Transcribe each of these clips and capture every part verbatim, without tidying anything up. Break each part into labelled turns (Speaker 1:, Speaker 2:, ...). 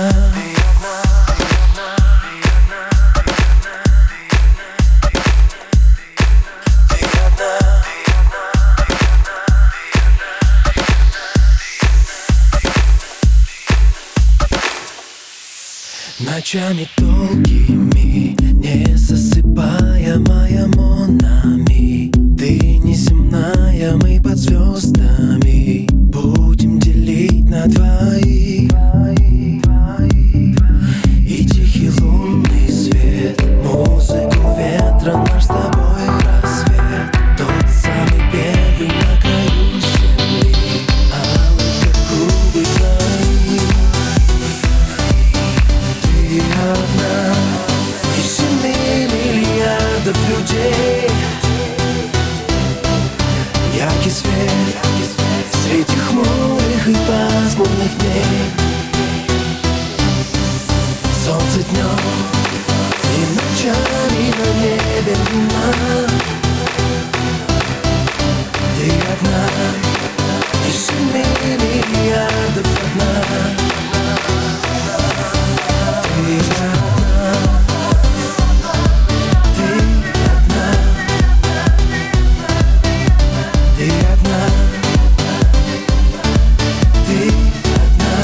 Speaker 1: одна. Ночами долгими, не засыпая, моя монами. Ты неземная, мы под звездами будем делить на двоих. И тихий лунный свет, музыку ветра, наш с тобой рассвет. Тот самый первый на краю земли, алый, как губы твои. Ты одна из семи миллиардов людей. Яркий свет среди хмурых и пасмурных дней. Солнце днем и ночами на небе луна. Ты одна из семи миллиардов одна. Ты одна, ты одна, ты одна, ты одна.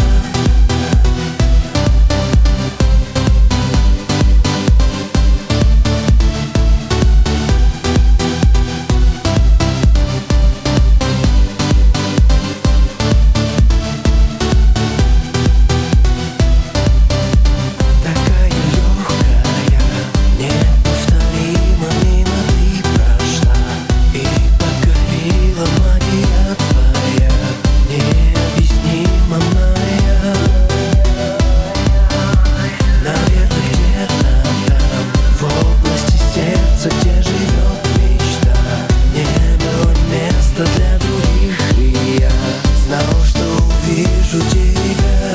Speaker 1: Для других, и я знал, что увижу тебя.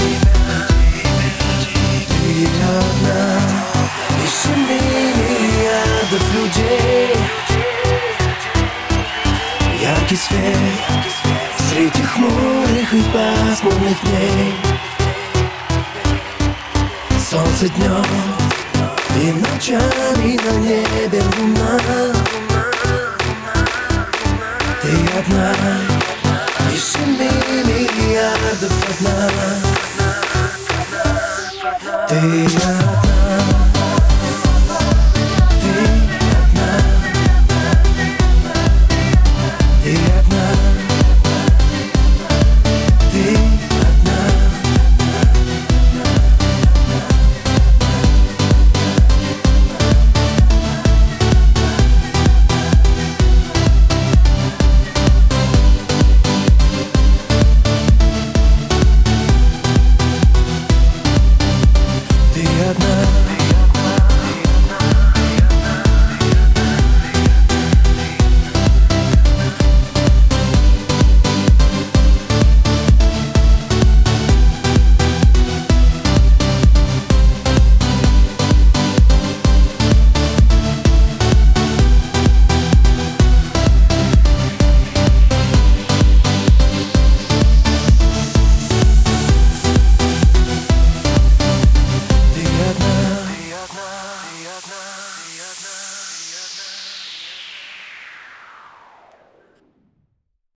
Speaker 1: Ты одна из семи миллиардов людей. Яркий свет среди хмурых и пасмурных дней. Солнце днем и ночами на небе луна. Ты одна из семи миллиардов одна. Ты одна.